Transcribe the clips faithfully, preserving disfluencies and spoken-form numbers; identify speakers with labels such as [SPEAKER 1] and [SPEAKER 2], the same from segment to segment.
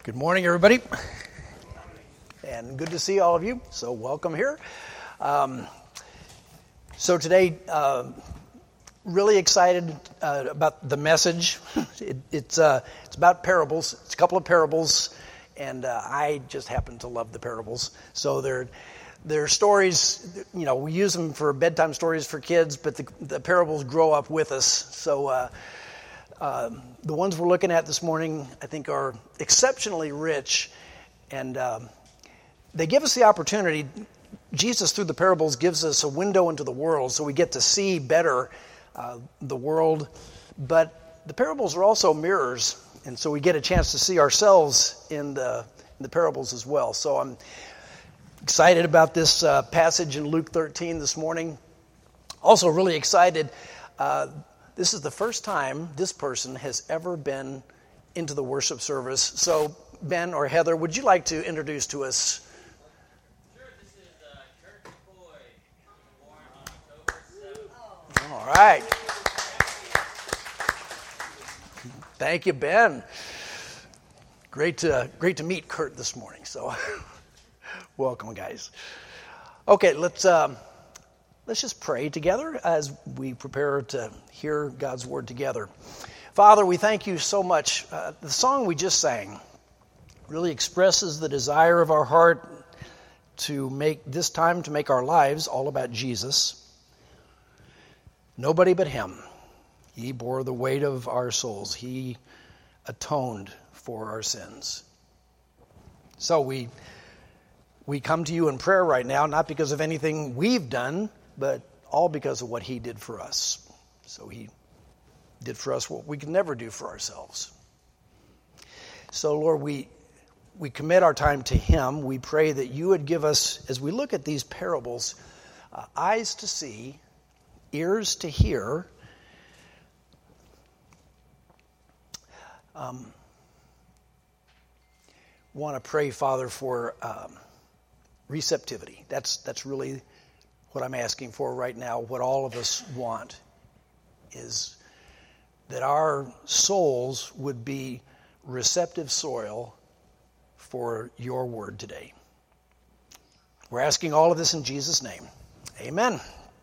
[SPEAKER 1] Good morning, everybody, and good to see all of you. So welcome here. Um, so today, uh, really excited uh, about the message. It, it's uh, it's about parables. It's a couple of parables, and uh, I just happen to love the parables. So they're they're stories. You know, we use them for bedtime stories for kids, but the, the parables grow up with us. So. Uh, Uh, the ones we're looking at this morning, I think, are exceptionally rich, and um, they give us the opportunity. Jesus, through the parables, gives us a window into the world, so we get to see better uh, the world. But the parables are also mirrors, and so we get a chance to see ourselves in the in the parables as well. So I'm excited about this uh, passage in Luke thirteen this morning. Also, really excited. Uh, This is the first time this person has ever been into the worship service. So, Ben or Heather, would you like to introduce to us?
[SPEAKER 2] Sure, this is uh, Kurt McCoy. Born on October seventh.
[SPEAKER 1] All right. Thank you, Ben. Great to, great to meet Kurt this morning. So, welcome, guys. Okay, let's... Um, Let's just pray together as we prepare to hear God's word together. Father, we thank you so much. Uh, the song we just sang really expresses the desire of our heart to make this time, to make our lives all about Jesus. Nobody but him. He bore the weight of our souls. He atoned for our sins. So we we come to you in prayer right now, not because of anything we've done, but all because of what he did for us. So he did for us what we could never do for ourselves. So, Lord, we we commit our time to him. We pray that you would give us, as we look at these parables, uh, eyes to see, ears to hear, um, want to pray, Father, for um, receptivity. That's that's really what I'm asking for right now. What all of us want is that our souls would be receptive soil for your word today. We're asking all of this in Jesus' name. Amen.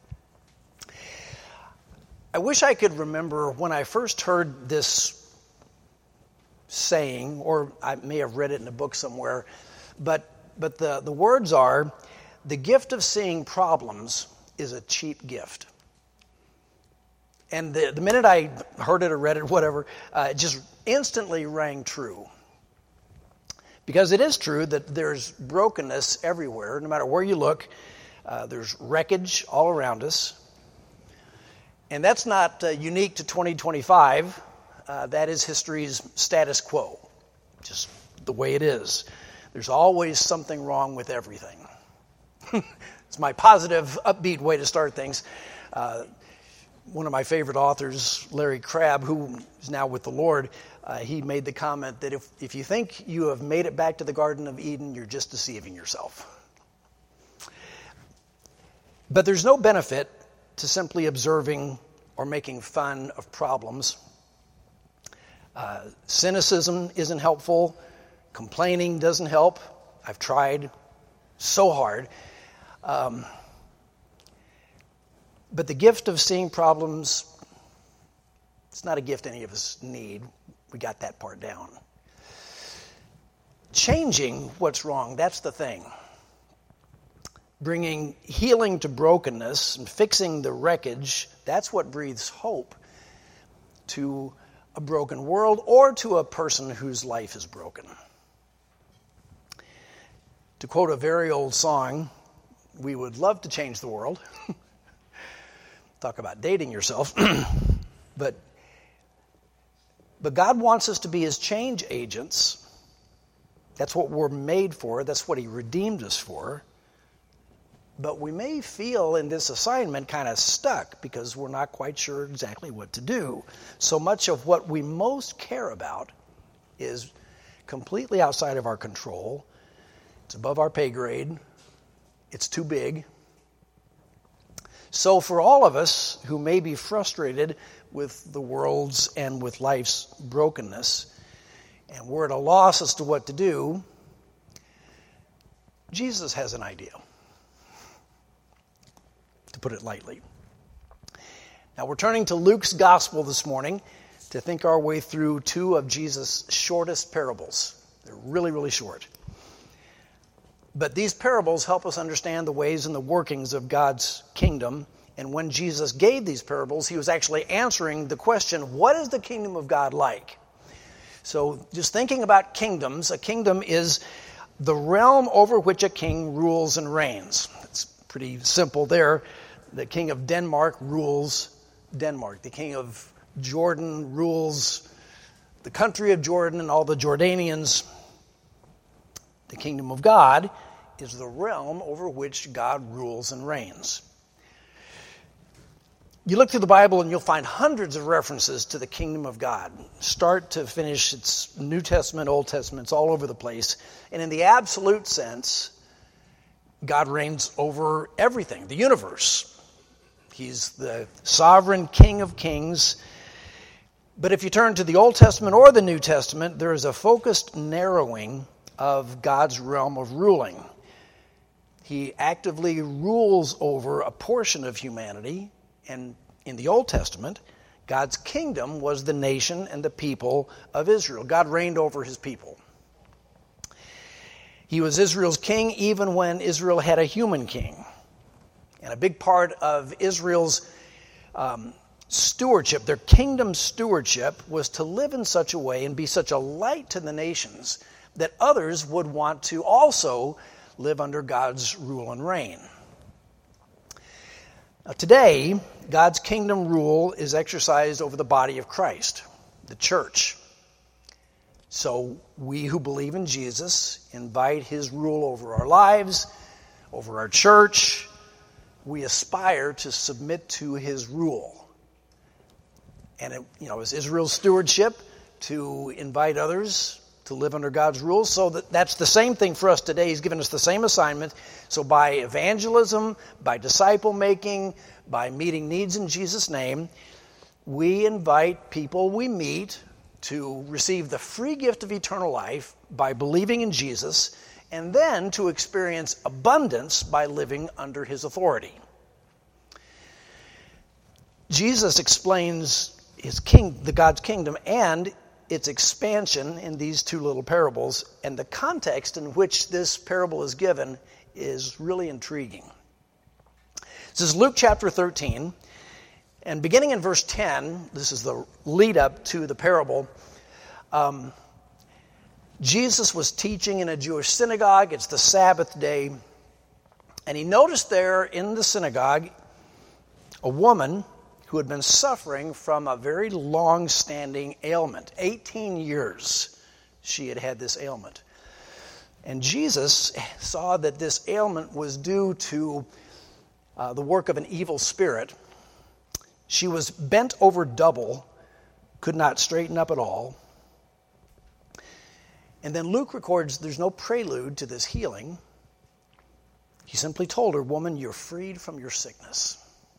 [SPEAKER 1] I wish I could remember when I first heard this saying, or I may have read it in a book somewhere, but but the, the words are, the gift of seeing problems is a cheap gift. And the, the minute I heard it or read it, whatever, uh, it just instantly rang true. Because it is true that there's brokenness everywhere. No matter where you look, uh, there's wreckage all around us. And that's not uh, unique to twenty twenty-five. Uh, that is history's status quo. Just the way it is. There's always something wrong with everything. It's my positive, upbeat way to start things. Uh, one of my favorite authors, Larry Crabb, who is now with the Lord, uh, he made the comment that if, if you think you have made it back to the Garden of Eden, you're just deceiving yourself. But there's no benefit to simply observing or making fun of problems. Uh, cynicism isn't helpful. Complaining doesn't help. I've tried so hard. Um, but the gift of seeing problems, it's not a gift any of us need. We got that part down. Changing what's wrong, that's the thing. Bringing healing to brokenness and fixing the wreckage, that's what breathes hope to a broken world or to a person whose life is broken. To quote a very old song, we would love to change the world. Talk about dating yourself. but, but God wants us to be his change agents. That's what we're made for. That's what he redeemed us for. But we may feel in this assignment kind of stuck because we're not quite sure exactly what to do. So much of what we most care about is completely outside of our control. It's above our pay grade. It's too big. So for all of us who may be frustrated with the world's and with life's brokenness, and we're at a loss as to what to do, Jesus has an idea, to put it lightly. Now we're turning to Luke's gospel this morning to think our way through two of Jesus' shortest parables. They're really, really short. But these parables help us understand the ways and the workings of God's kingdom. And when Jesus gave these parables, he was actually answering the question, what is the kingdom of God like? So just thinking about kingdoms, a kingdom is the realm over which a king rules and reigns. It's pretty simple there. The king of Denmark rules Denmark. The king of Jordan rules the country of Jordan and all the Jordanians. The kingdom of God is the realm over which God rules and reigns. You look through the Bible and you'll find hundreds of references to the kingdom of God. Start to finish, it's New Testament, Old Testament, it's all over the place. And in the absolute sense, God reigns over everything, the universe. He's the sovereign King of kings. But if you turn to the Old Testament or the New Testament, there is a focused narrowing of God's realm of ruling. He actively rules over a portion of humanity, and in the Old Testament, God's kingdom was the nation and the people of Israel. God reigned over his people. He was Israel's king even when Israel had a human king. And a big part of Israel's um, stewardship, their kingdom stewardship, was to live in such a way and be such a light to the nations that others would want to also live under God's rule and reign. Now, today, God's kingdom rule is exercised over the body of Christ, the church. So we who believe in Jesus invite his rule over our lives, over our church. We aspire to submit to his rule. And it, you know, it's Israel's stewardship to invite others to live under God's rules. So that, that's the same thing for us today. He's given us the same assignment. So by evangelism, by disciple making, by meeting needs in Jesus' name, we invite people we meet to receive the free gift of eternal life by believing in Jesus, and then to experience abundance by living under his authority. Jesus explains his king, the God's kingdom, and its expansion in these two little parables, and the context in which this parable is given is really intriguing. This is Luke chapter thirteen, and beginning in verse ten, this is the lead up to the parable. Um, Jesus was teaching in a Jewish synagogue. It's the Sabbath day, and he noticed there in the synagogue a woman who had been suffering from a very long-standing ailment. eighteen years she had had this ailment. And Jesus saw that this ailment was due to uh, the work of an evil spirit. She was bent over double, could not straighten up at all. And then Luke records there's no prelude to this healing. He simply told her, "Woman, you're freed from your sickness."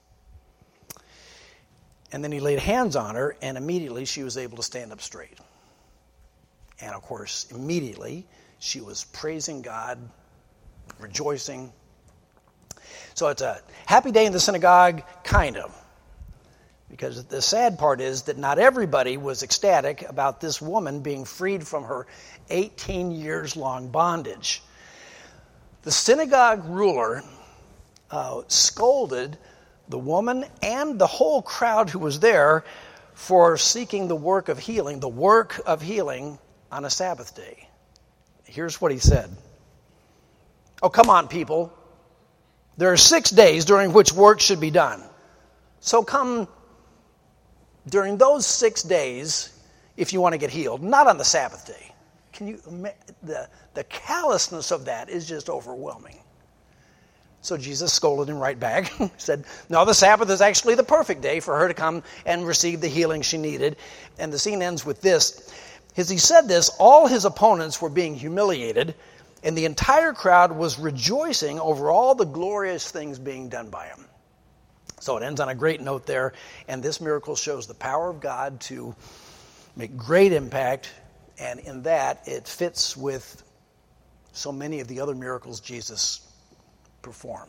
[SPEAKER 1] And then he laid hands on her, and immediately she was able to stand up straight. And of course, immediately she was praising God, rejoicing. So it's a happy day in the synagogue, kind of. Because the sad part is that not everybody was ecstatic about this woman being freed from her eighteen years long bondage. The synagogue ruler uh, scolded the woman and the whole crowd who was there for seeking the work of healing, the work of healing on a Sabbath day. Here's what he said. "Oh, come on, people. There are six days during which work should be done. So come during those six days if you want to get healed, not on the Sabbath day." Can you the the callousness of that is just overwhelming. So Jesus scolded him right back. He said, "No, the Sabbath is actually the perfect day for her to come and receive the healing she needed." And the scene ends with this. As he said this, all his opponents were being humiliated, and the entire crowd was rejoicing over all the glorious things being done by him. So it ends on a great note there, and this miracle shows the power of God to make great impact And in that, it fits with so many of the other miracles Jesus performed.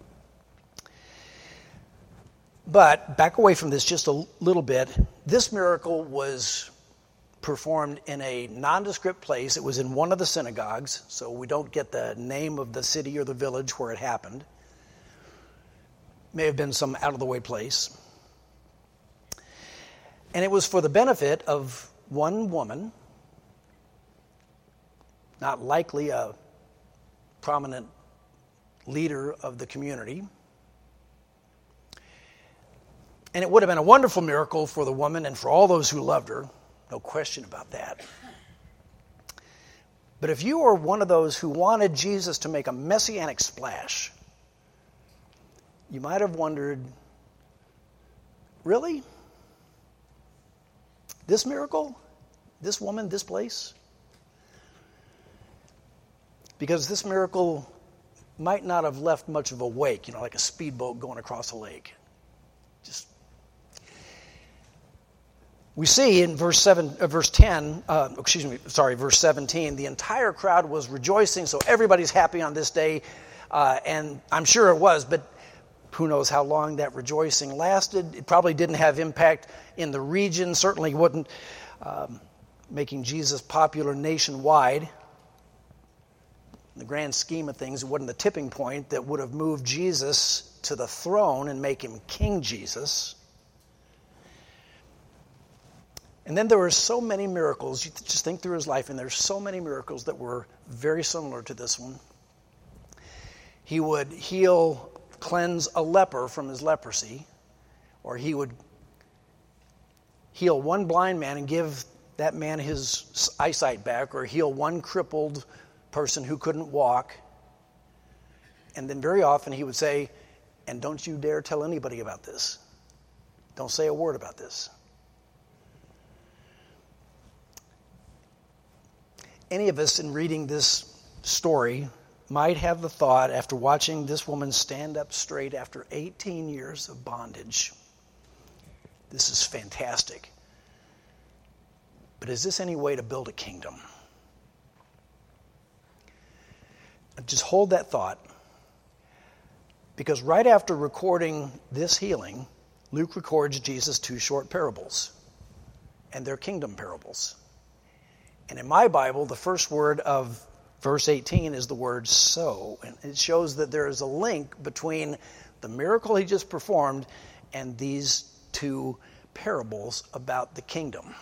[SPEAKER 1] But back away from this just a little bit, this miracle was performed in a nondescript place. It was in one of the synagogues, so we don't get the name of the city or the village where it happened. May have been some out-of-the-way place. And it was for the benefit of one woman, not likely a prominent leader of the community. And it would have been a wonderful miracle for the woman and for all those who loved her. No question about that. But if you were one of those who wanted Jesus to make a messianic splash, you might have wondered, really? This miracle? This woman? This place? Because this miracle might not have left much of a wake, you know, like a speedboat going across a lake. Just We see in verse seven, uh, verse ten, uh, excuse me, sorry, verse seventeen, the entire crowd was rejoicing, so everybody's happy on this day, uh, and I'm sure it was, but who knows how long that rejoicing lasted. It probably didn't have impact in the region, certainly wasn't um, making Jesus popular nationwide. In the grand scheme of things, it wasn't the tipping point that would have moved Jesus to the throne and make him King Jesus. And then there were so many miracles. You just think through his life, and there's so many miracles that were very similar to this one. He would heal, cleanse a leper from his leprosy, or he would heal one blind man and give that man his eyesight back, or heal one crippled person who couldn't walk. And then very often he would say, and don't you dare tell anybody about this. Don't say a word about this. Any of us in reading this story might have the thought, after watching this woman stand up straight after eighteen years of bondage, this is fantastic. But is this any way to build a kingdom? Just hold that thought, because right after recording this healing, Luke records Jesus' two short parables, and they're kingdom parables. And in my Bible, the first word of verse eighteen is the word so. And it shows that there is a link between the miracle he just performed and these two parables about the kingdom.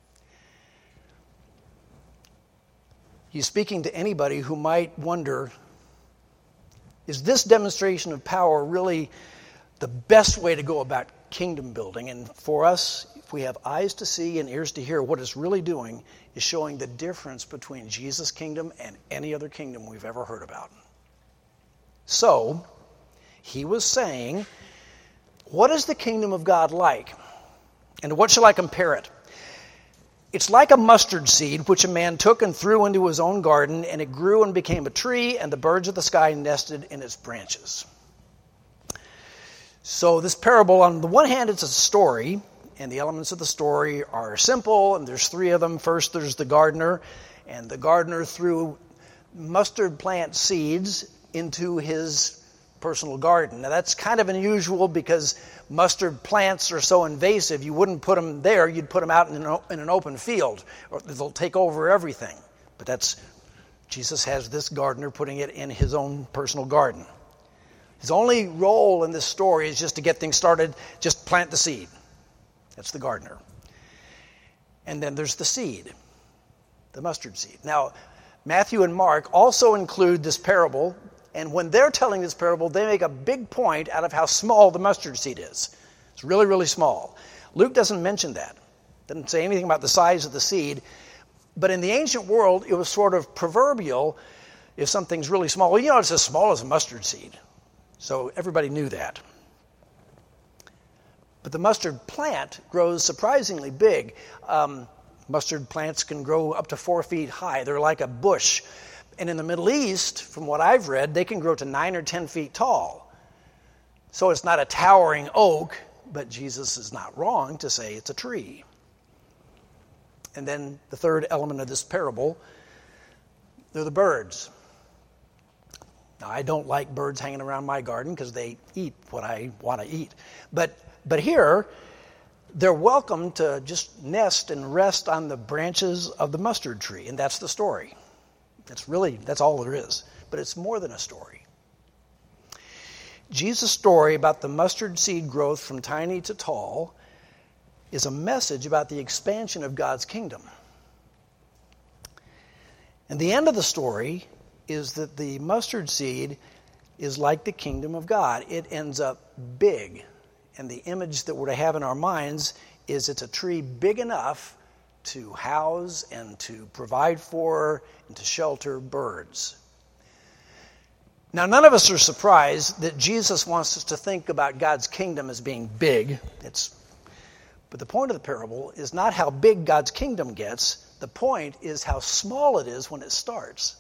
[SPEAKER 1] He's speaking to anybody who might wonder, is this demonstration of power really the best way to go about kingdom building? And for us, if we have eyes to see and ears to hear, what it's really doing is showing the difference between Jesus' kingdom and any other kingdom we've ever heard about. So, he was saying, what is the kingdom of God like? And what shall I compare it? It's like a mustard seed, which a man took and threw into his own garden, and it grew and became a tree, and the birds of the sky nested in its branches. So this parable, on the one hand, it's a story, and the elements of the story are simple, and there's three of them. First, there's the gardener, and the gardener threw mustard plant seeds into his personal garden. Now, that's kind of unusual because mustard plants are so invasive, you wouldn't put them there, you'd put them out in an, in an open field, or they'll take over everything. But that's, Jesus has this gardener putting it in his own personal garden. His only role in this story is just to get things started, just plant the seed. That's the gardener. And then there's the seed, the mustard seed. Now, Matthew and Mark also include this parable, and when they're telling this parable, they make a big point out of how small the mustard seed is. It's really, really small. Luke doesn't mention that. Doesn't say anything about the size of the seed. But in the ancient world, it was sort of proverbial if something's really small. Well, you know, it's as small as a mustard seed. So everybody knew that. But the mustard plant grows surprisingly big. Um, mustard plants can grow up to four feet high. They're like a bush. And in the Middle East, from what I've read, they can grow to nine or ten feet tall. So it's not a towering oak, but Jesus is not wrong to say it's a tree. And then the third element of this parable, they're the birds. Now, I don't like birds hanging around my garden because they eat what I want to eat. But but here, they're welcome to just nest and rest on the branches of the mustard tree, and that's the story. That's really, that's all there is. But it's more than a story. Jesus' story about the mustard seed growth from tiny to tall is a message about the expansion of God's kingdom. And the end of the story is that the mustard seed is like the kingdom of God. It ends up big. And the image that we're to have in our minds is it's a tree big enough to house and to provide for and to shelter birds. Now, none of us are surprised that Jesus wants us to think about God's kingdom as being big. It's, but the point of the parable is not how big God's kingdom gets. The point is how small it is when it starts.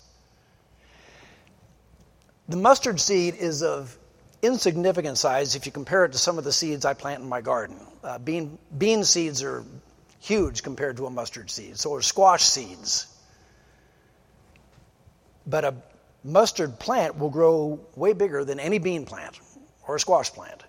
[SPEAKER 1] The mustard seed is of insignificant size if you compare it to some of the seeds I plant in my garden. Uh, bean, bean seeds are huge compared to a mustard seed. So are squash seeds. But a mustard plant will grow way bigger than any bean plant or a squash plant.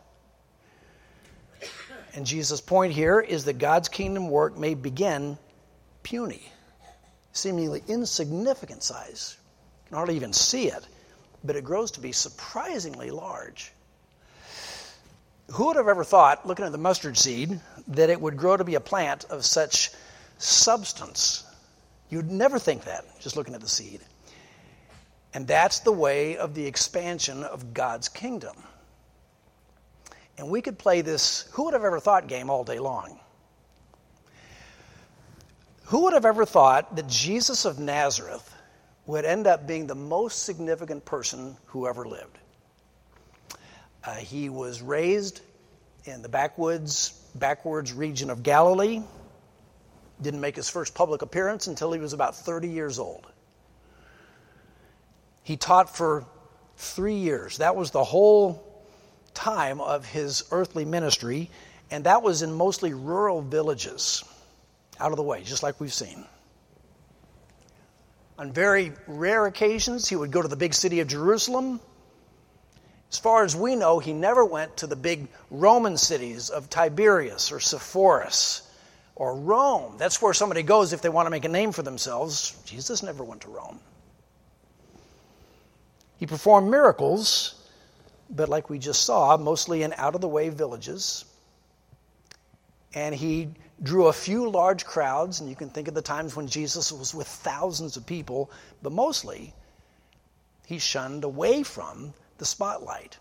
[SPEAKER 1] And Jesus' point here is that God's kingdom work may begin puny, seemingly insignificant size. You can hardly even see it, but it grows to be surprisingly large. Who would have ever thought, looking at the mustard seed, that it would grow to be a plant of such substance? You'd never think that, just looking at the seed. And that's the way of the expansion of God's kingdom. And we could play this who would have ever thought game all day long. Who would have ever thought that Jesus of Nazareth would end up being the most significant person who ever lived? Uh, he was raised in the backwoods, backwards region of Galilee. Didn't make his first public appearance until he was about thirty years old. He taught for three years. That was the whole time of his earthly ministry, and that was in mostly rural villages, out of the way, just like we've seen. On very rare occasions, he would go to the big city of Jerusalem. As far as we know, he never went to the big Roman cities of Tiberias or Sepphoris or Rome. That's where somebody goes if they want to make a name for themselves. Jesus never went to Rome. He performed miracles, but like we just saw, mostly in out-of-the-way villages. And he drew a few large crowds, and you can think of the times when Jesus was with thousands of people, but mostly he shunned away from the spotlight.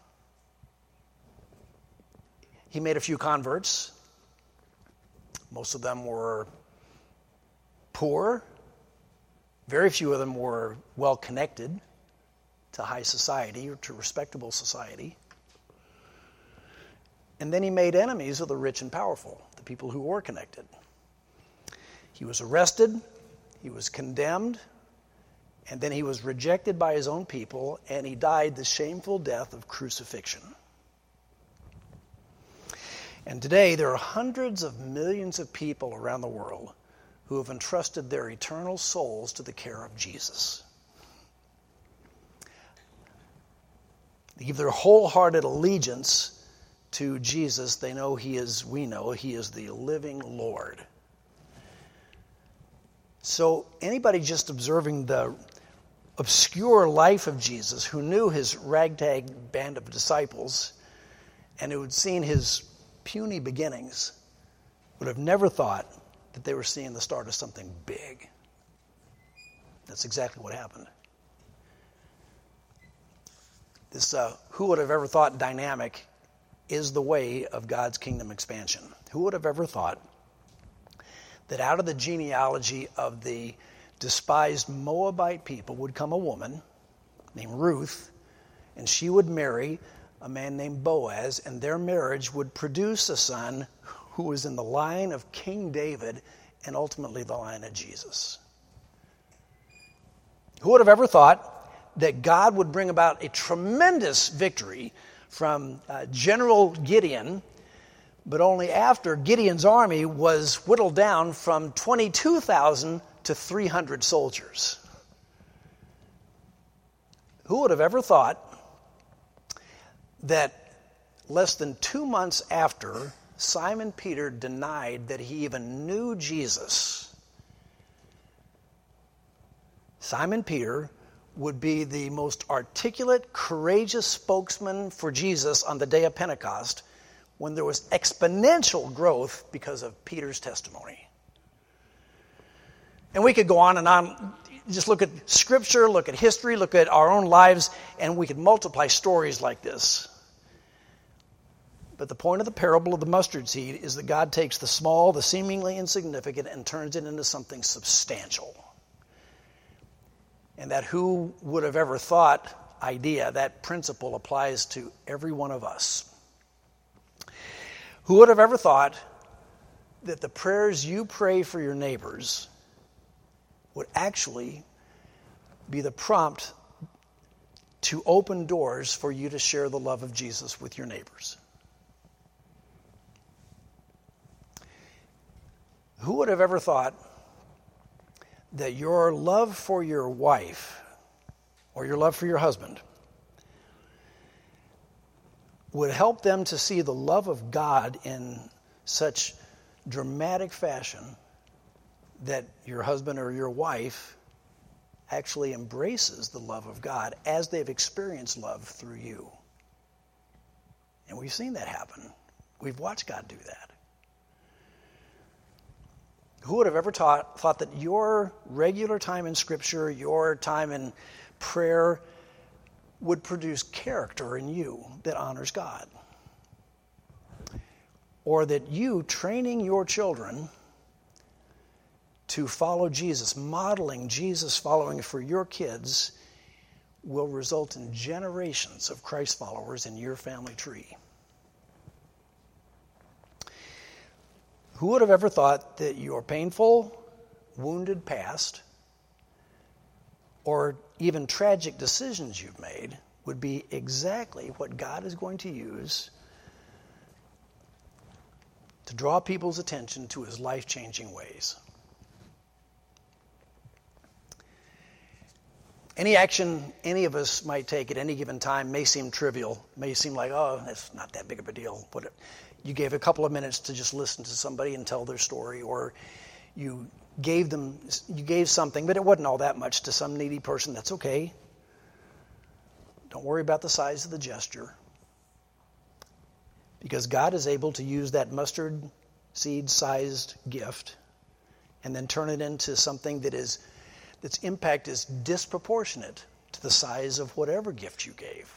[SPEAKER 1] He made a few converts. Most of them were poor. Very few of them were well-connected to high society or to respectable society. And then he made enemies of the rich and powerful, the people who were connected. He was arrested, he was condemned, and then he was rejected by his own people, and he died the shameful death of crucifixion. And today there are hundreds of millions of people around the world who have entrusted their eternal souls to the care of Jesus. They give their wholehearted allegiance to Jesus. They know he is, we know, he is the living Lord. So anybody just observing the obscure life of Jesus, who knew his ragtag band of disciples and who had seen his puny beginnings, would have never thought that they were seeing the start of something big. That's exactly what happened. This uh, who would have ever thought dynamic is the way of God's kingdom expansion. Who would have ever thought that out of the genealogy of the despised Moabite people would come a woman named Ruth, and she would marry a man named Boaz, and their marriage would produce a son who was in the line of King David and ultimately the line of Jesus. Who would have ever thought that God would bring about a tremendous victory from uh, General Gideon but only after Gideon's army was whittled down from twenty-two thousand to three hundred soldiers. Who would have ever thought that less than two months after Simon Peter denied that he even knew Jesus, Simon Peter would be the most articulate, courageous spokesman for Jesus on the day of Pentecost, when there was exponential growth because of Peter's testimony. And we could go on and on. Just look at Scripture, look at history, look at our own lives, and we could multiply stories like this. But the point of the parable of the mustard seed is that God takes the small, the seemingly insignificant, and turns it into something substantial. And that who would have ever thought idea, that principle applies to every one of us. Who would have ever thought that the prayers you pray for your neighbors would actually be the prompt to open doors for you to share the love of Jesus with your neighbors? Who would have ever thought that your love for your wife or your love for your husband would help them to see the love of God in such dramatic fashion that your husband or your wife actually embraces the love of God as they've experienced love through you? And we've seen that happen. We've watched God do that. Who would have ever taught, thought that your regular time in Scripture, your time in prayer, would produce character in you that honors God? Or that you training your children to follow Jesus, modeling Jesus following for your kids, will result in generations of Christ followers in your family tree? Who would have ever thought that your painful, wounded past, or even tragic decisions you've made, would be exactly what God is going to use to draw people's attention to his life-changing ways? Any action any of us might take at any given time may seem trivial, may seem like, oh, that's not that big of a deal. But you gave a couple of minutes to just listen to somebody and tell their story, or you gave them, you gave something, but it wasn't all that much to some needy person. That's okay. Don't worry about the size of the gesture, because God is able to use that mustard seed-sized gift and then turn it into something that is its impact is disproportionate to the size of whatever gift you gave.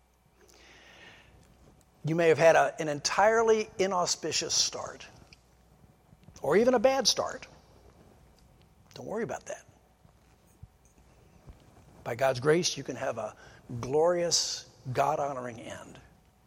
[SPEAKER 1] You may have had a, an entirely inauspicious start, or even a bad start. Don't worry about that. By God's grace, you can have a glorious, God-honoring end.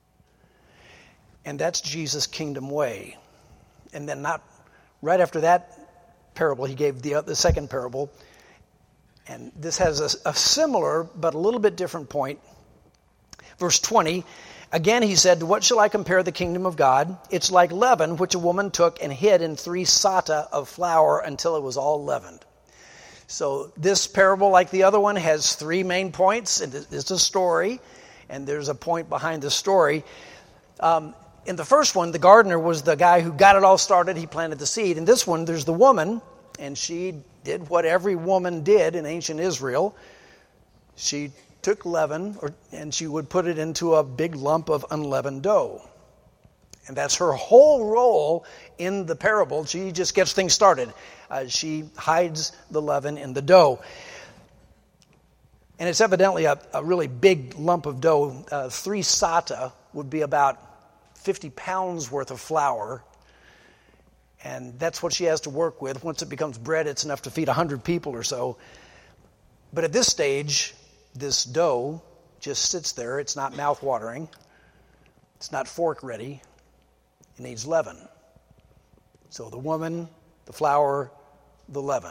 [SPEAKER 1] And that's Jesus' kingdom way. And then not right after that parable, he gave the, the second parable. And this has a, a similar but a little bit different point. Verse twenty, again he said, what shall I compare the kingdom of God? It's like leaven, which a woman took and hid in three sata of flour until it was all leavened. So this parable, like the other one, has three main points. It's a story, and there's a point behind the story. Um, in the first one, the gardener was the guy who got it all started. He planted the seed. In this one, there's the woman, and she did what every woman did in ancient Israel. She took leaven, or, and she would put it into a big lump of unleavened dough. And that's her whole role in the parable. She just gets things started. Uh, she hides the leaven in the dough. And it's evidently a, a really big lump of dough. Uh, three sata would be about fifty pounds worth of flour. And that's what she has to work with. Once it becomes bread, it's enough to feed one hundred people or so. But at this stage, this dough just sits there. It's not mouth-watering. It's not fork-ready. It needs leaven. So the woman, the flour, the leaven.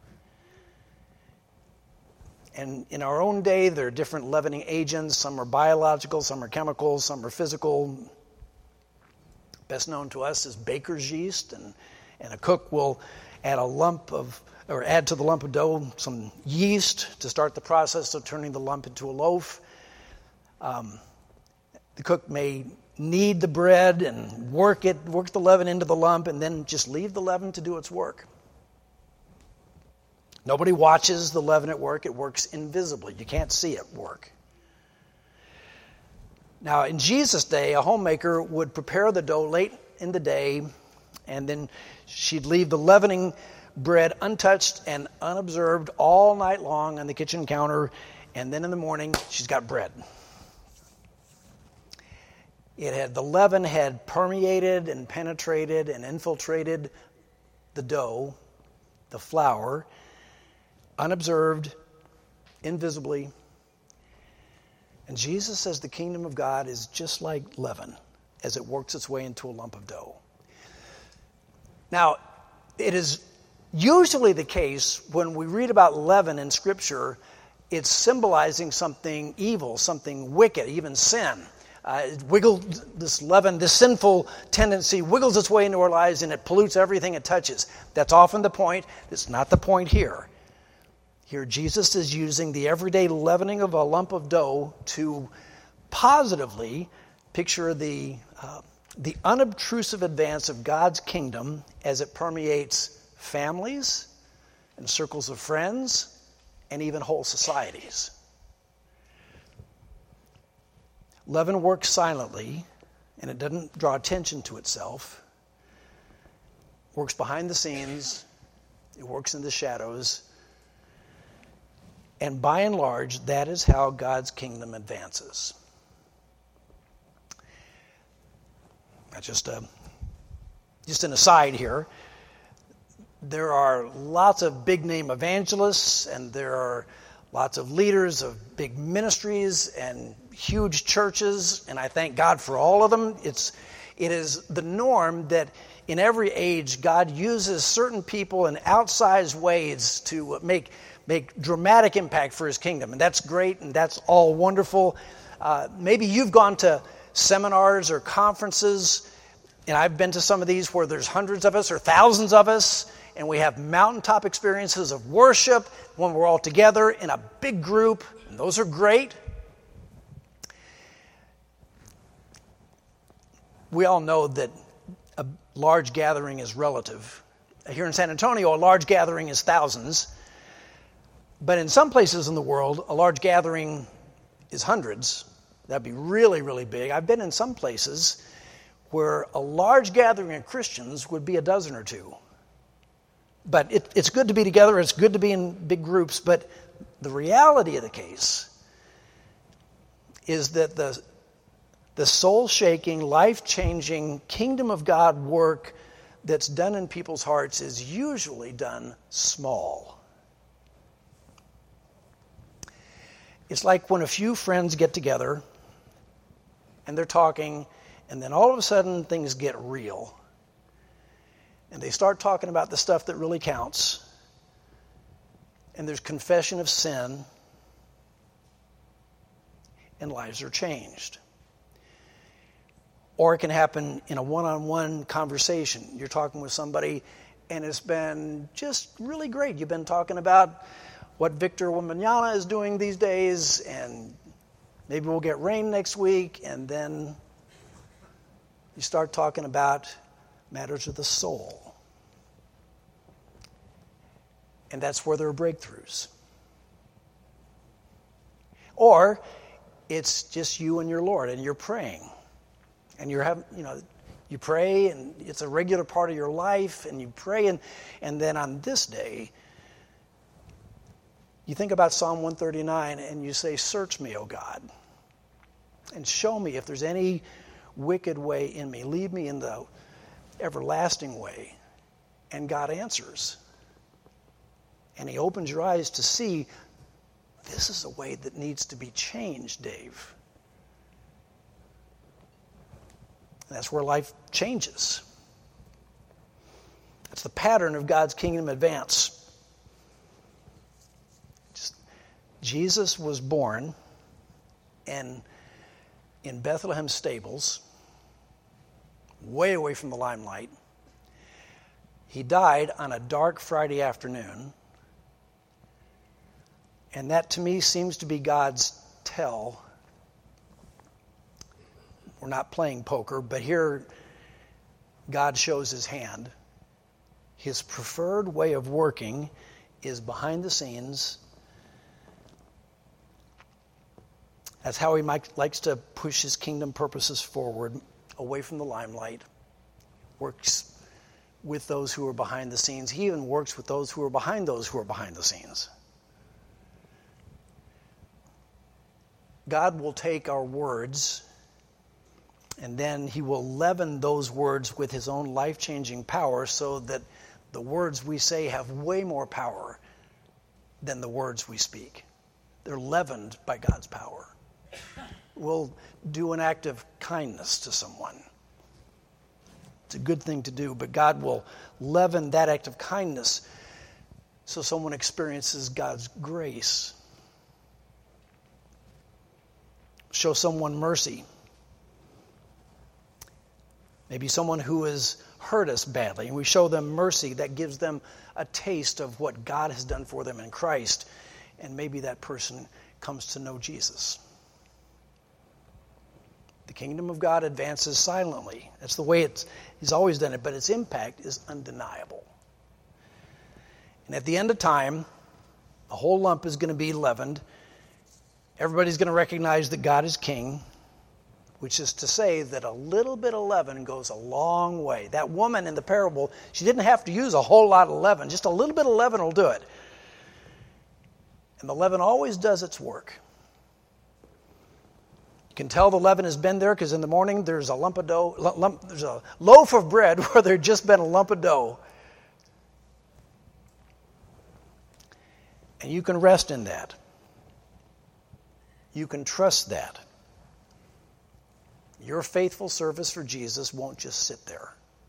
[SPEAKER 1] And in our own day, there are different leavening agents. Some are biological, some are chemical, some are physical. best known to us as baker's yeast, and, and a cook will add a lump of, or add to the lump of dough some yeast to start the process of turning the lump into a loaf. Um, the cook may knead the bread and work it, work the leaven into the lump, and then just leave the leaven to do its work. Nobody watches the leaven at work. It works invisibly. You can't see it work. Now, in Jesus' day, a homemaker would prepare the dough late in the day, and then she'd leave the leavening bread untouched and unobserved all night long on the kitchen counter, and then in the morning, she's got bread. It had, the leaven had permeated and penetrated and infiltrated the dough, the flour, unobserved, invisibly. And Jesus says the kingdom of God is just like leaven as it works its way into a lump of dough. Now, it is usually the case when we read about leaven in Scripture, it's symbolizing something evil, something wicked, even sin. Uh, it wiggles, this leaven, this sinful tendency wiggles its way into our lives and it pollutes everything it touches. That's often the point. It's not the point here. Here, Jesus is using the everyday leavening of a lump of dough to positively picture the, uh, the unobtrusive advance of God's kingdom as it permeates families and circles of friends and even whole societies. Leaven works silently, and it doesn't draw attention to itself. It works behind the scenes. It works in the shadows. And by and large, that is how God's kingdom advances. That's just a, just an aside here. There are lots of big-name evangelists, and there are lots of leaders of big ministries and huge churches, and I thank God for all of them. It's, it is the norm that in every age, God uses certain people in outsized ways to make make dramatic impact for his kingdom. And that's great, and that's all wonderful. Uh, maybe you've gone to seminars or conferences, and I've been to some of these where there's hundreds of us or thousands of us, and we have mountaintop experiences of worship when we're all together in a big group, and those are great. We all know that a large gathering is relative. Here in San Antonio, a large gathering is thousands. But in some places in the world, a large gathering is hundreds. That'd be really, really big. I've been in some places where a large gathering of Christians would be a dozen or two. But it, it's good to be together. It's good to be in big groups. But the reality of the case is that the, the soul-shaking, life-changing kingdom of God work that's done in people's hearts is usually done small. It's like when a few friends get together and they're talking, and then all of a sudden things get real. And they start talking about the stuff that really counts. And there's confession of sin. And lives are changed. Or it can happen in a one-on-one conversation. You're talking with somebody, and it's been just really great. You've been talking about what Victor Wembanyama is doing these days, and maybe we'll get rain next week, and then you start talking about matters of the soul. And that's where there are breakthroughs. Or it's just you and your Lord, and you're praying. And you're having, you know, you pray, and it's a regular part of your life, and you pray, and, and then on this day, you think about Psalm one thirty-nine and you say, "Search me, O God, and show me if there's any wicked way in me. Lead me in the everlasting way." And God answers. And he opens your eyes to see, this is a way that needs to be changed, Dave. And that's where life changes. That's the pattern of God's kingdom advance. Jesus was born in, in Bethlehem stables, way away from the limelight. He died on a dark Friday afternoon. And that to me seems to be God's tell. We're not playing poker, but here God shows his hand. His preferred way of working is behind the scenes. That's how he might, likes to push his kingdom purposes forward, away from the limelight. Works with those who are behind the scenes. He even works with those who are behind those who are behind the scenes. God will take our words, and then he will leaven those words with his own life-changing power so that the words we say have way more power than the words we speak. They're leavened by God's power. We'll do an act of kindness to someone. It's a good thing to do, but God will leaven that act of kindness so someone experiences God's grace. Show someone mercy. Maybe someone who has hurt us badly, and we show them mercy that gives them a taste of what God has done for them in Christ, and maybe that person comes to know Jesus. The kingdom of God advances silently. That's the way it's, he's always done it, but its impact is undeniable. And at the end of time, the whole lump is going to be leavened. Everybody's going to recognize that God is king, which is to say that a little bit of leaven goes a long way. That woman in the parable, she didn't have to use a whole lot of leaven. Just a little bit of leaven will do it. And the leaven always does its work. You can tell the leaven has been there because in the morning there's a lump of dough, lump, there's a loaf of bread where there'd just been a lump of dough. And you can rest in that. You can trust that. Your faithful service for Jesus won't just sit there.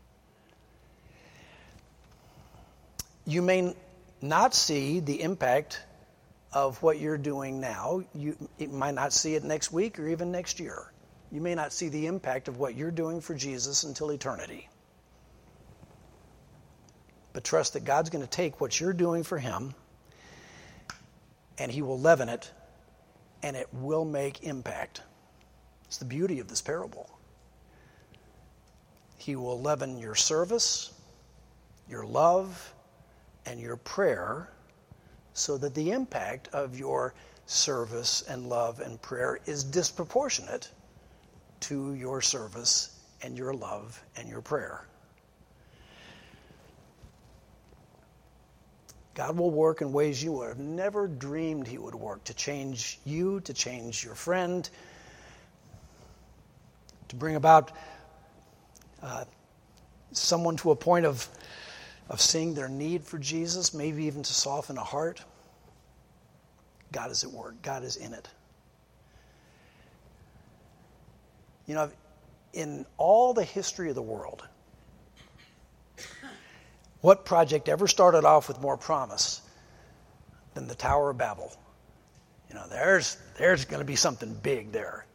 [SPEAKER 1] You may not see the impact of what you're doing now. You, you might not see it next week or even next year. You may not see the impact of what you're doing for Jesus until eternity. But trust that God's going to take what you're doing for him and he will leaven it, and it will make impact. It's the beauty of this parable. He will leaven your service, your love, and your prayer so that the impact of your service and love and prayer is disproportionate to your service and your love and your prayer. God will work in ways you would have never dreamed he would work to change you, to change your friend, to bring about uh, someone to a point of, of seeing their need for Jesus, maybe even to soften a heart. God is at work. God is in it. You know, in all the history of the world, what project ever started off with more promise than the Tower of Babel? You know, there's there's going to be something big there.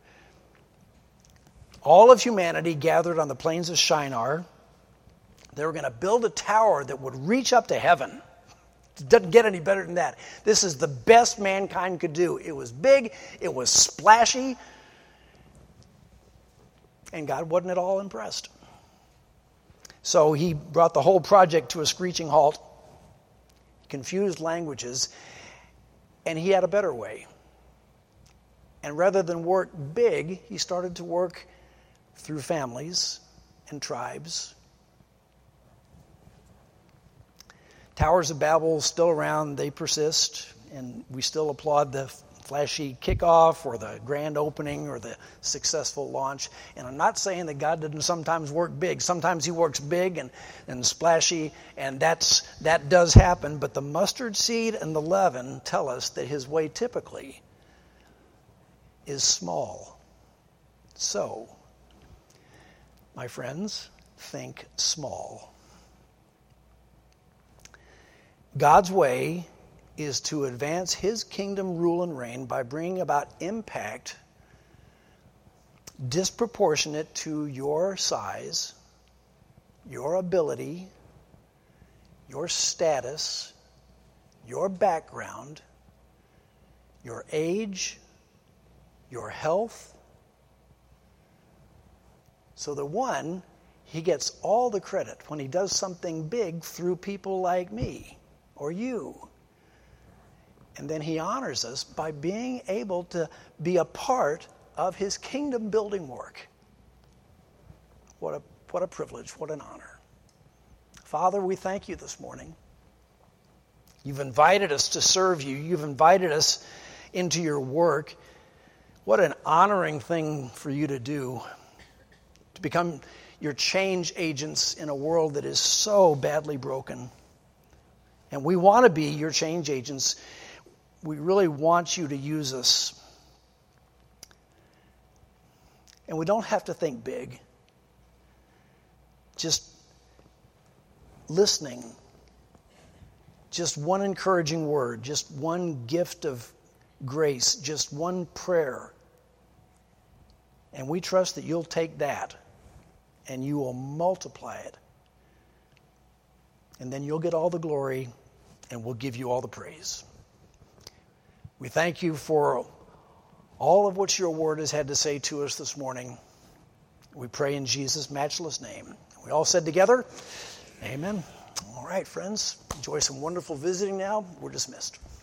[SPEAKER 1] All of humanity gathered on the plains of Shinar. They were going to build a tower that would reach up to heaven. It doesn't get any better than that. This is the best mankind could do. It was big. It was splashy. And God wasn't at all impressed. So he brought the whole project to a screeching halt, confused languages, and he had a better way. And rather than work big, he started to work through families and tribes. Towers of Babel still around, they persist, and we still applaud the flashy kickoff or the grand opening or the successful launch. And I'm not saying that God doesn't sometimes work big. Sometimes he works big and, and splashy, and that's that does happen. But the mustard seed and the leaven tell us that his way typically is small. So, my friends, think small. God's way is to advance his kingdom rule and reign by bringing about impact disproportionate to your size your ability, your status, your background, your age, your health. So the one, he gets all the credit when he does something big through people like me or you. And then he honors us by being able to be a part of his kingdom building work. What a, what a privilege, what an honor. Father, we thank you this morning. You've invited us to serve you. You've invited us into your work. What an honoring thing for you to do, to become your change agents in a world that is so badly broken. And we want to be your change agents. We really want you to use us. And we don't have to think big. Just listening. Just one encouraging word. Just one gift of grace. Just one prayer. And we trust that you'll take that and you will multiply it. And then you'll get all the glory and we'll give you all the praise. We thank you for all of what your word has had to say to us this morning. We pray in Jesus' matchless name. We all said together, amen. All right, friends, enjoy some wonderful visiting now. We're dismissed.